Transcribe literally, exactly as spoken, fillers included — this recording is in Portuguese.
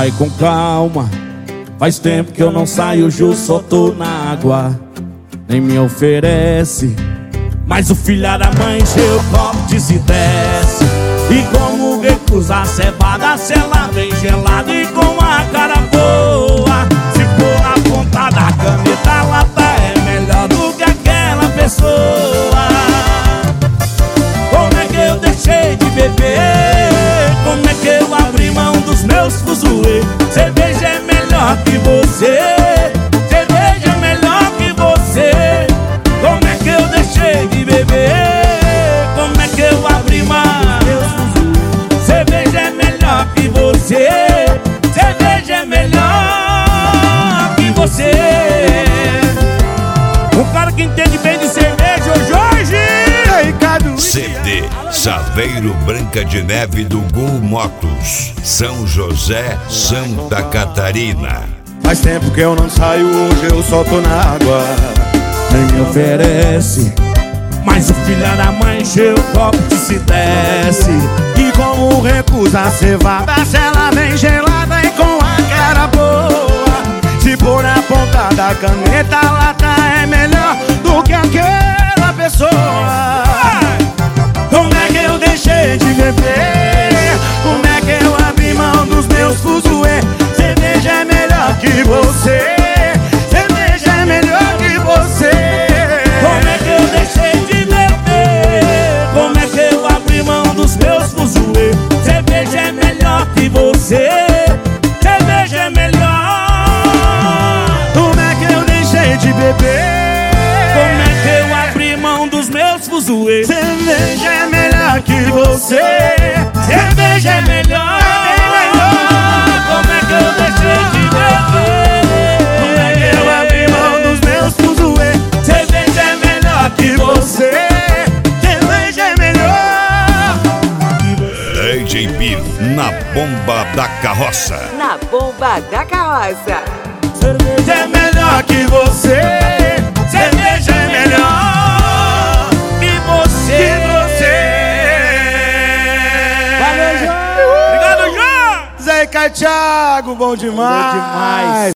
Vai com calma, faz tempo que eu não saio, justo só tô na água. Nem me oferece, mas o filho da mãe encheu o copo de se desce. E como recusar cevada se ela vem gelada e com a cara boa? Se for na ponta da caneta, a lata é melhor do que aquela pessoa. Como é que eu deixei de beber? Como é que eu abri mão dos meus fuzuê? Cerveja é melhor que você, cerveja é melhor que você. Como é que eu deixei de beber? Como é que eu abri mão dos meus fuzuê? Cerveja é melhor que você, cerveja é melhor que você. Um cara que entende bem de cerveja, ô Jorge! C D Saveiro Branca de Neve do Gol Motos, São José, Santa Catarina. Faz tempo que eu não saio, hoje eu só tô na água. Nem me oferece, mas o filho da mãe encheu o copo de se desce. E como recusa a cevada se ela vem gelada e com a cara boa? Se for na ponta da caneta, a lata é melhor do que aquela pessoa. Como é que eu deixei de beber? Como é que eu abri mão dos meus fuzuê? Cerveja é melhor que você, cerveja é melhor que você. Como é que eu deixei de beber? Como é que eu abri mão dos meus fuzuê? Cerveja é melhor que você, cerveja é melhor. Como é que eu deixei de beber? Como é que eu abri mão dos meus fuzuê? Cerveja é melhor que você, Cerveja é melhor. Como é que eu deixei de beber? como é que eu abri mão dos meus fuzuê? Cerveja é melhor que você, Cerveja é melhor. D J Pino na bomba da carroça. Na bomba da carroça. Cerveja é melhor que você, cerveja é melhor que você. que você. Valeu, João. Obrigado, João. Zé e Thiago, bom demais. Bom demais.